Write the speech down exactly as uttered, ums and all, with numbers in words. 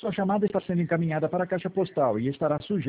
Sua chamada está sendo encaminhada para a caixa postal e estará sujeita